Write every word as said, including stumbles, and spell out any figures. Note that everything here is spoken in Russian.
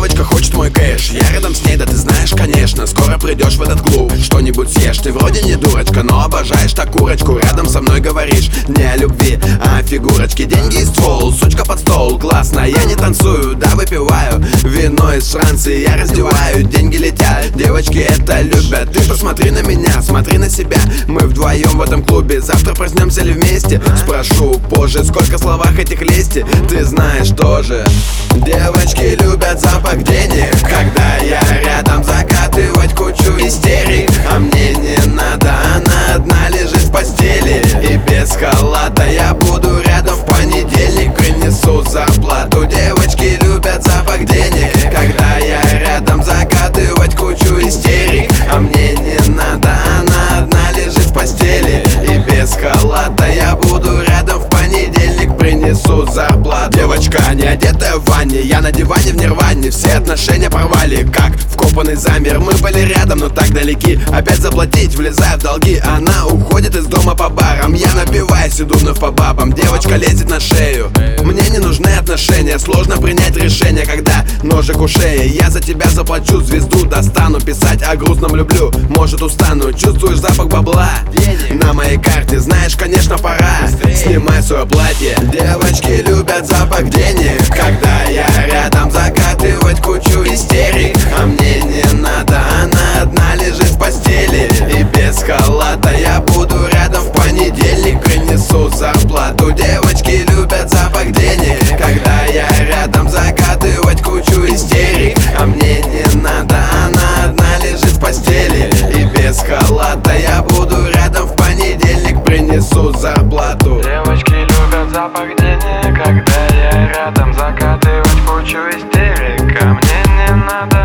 девочка хочет мой кэш. Я рядом с ней, да ты знаешь, конечно. Скоро придешь в этот клуб, что-нибудь съешь. Ты вроде не дурочка, но обожаешь так курочку. Рядом со мной говоришь не о любви, а о фигурочке. Деньги и ствол, сучка под стол. Классно, я не танцую, да выпиваю вино из Франции, я раздеваю. Деньги летят, девочки это любят. Ты посмотри на меня, смотри на себя. Мы вдвоем в этом клубе, завтра проснемся ли вместе? Спрошу позже, сколько в словах этих лести. Ты знаешь тоже. Девочки любят запах денег, когда я рядом, закатывать кучу истерик. А мне не надо, она одна лежит в постели. И без халата я буду рядом в понедельник. Принесу зарплату. Девочки любят запах денег, когда я рядом, закатывать кучу истерик. А мне не надо, она одна лежит в постели. И без халата я буду рядом в понедельник. Принесу зарплату. Девочка не одетая в ванне, я на диване в нирване. Все отношения порвали, как вкопанный замер. Мы были рядом, но так далеки. Опять заплатить, влезая в долги. Она уходит из дома по барам. Я напиваюсь и думаю по бабам. Девочка лезет на шею. Мне не нужны отношения, сложно принять решение, когда ножик у шеи. Я за тебя заплачу, звезду достану. Писать о грустном люблю, может устану. Чувствуешь запах бабла на моей карте, знаешь, конечно, пора. Снимай свое платье. Девочки любят запах денег, когда я рядом, закатывать кучу истерик. А мне не надо, она одна лежит в постели. И без халата я буду рядом в понедельник. Принесу зарплату. Девочки любят запах денег, когда я рядом, закатывать кучу истерик. А мне не надо, она одна лежит в постели. И без халата я буду рядом в понедельник. Принесу зарплату. Девочки любят запах денег, когда я рядом, закатывать кучу истерик. А мне не надо,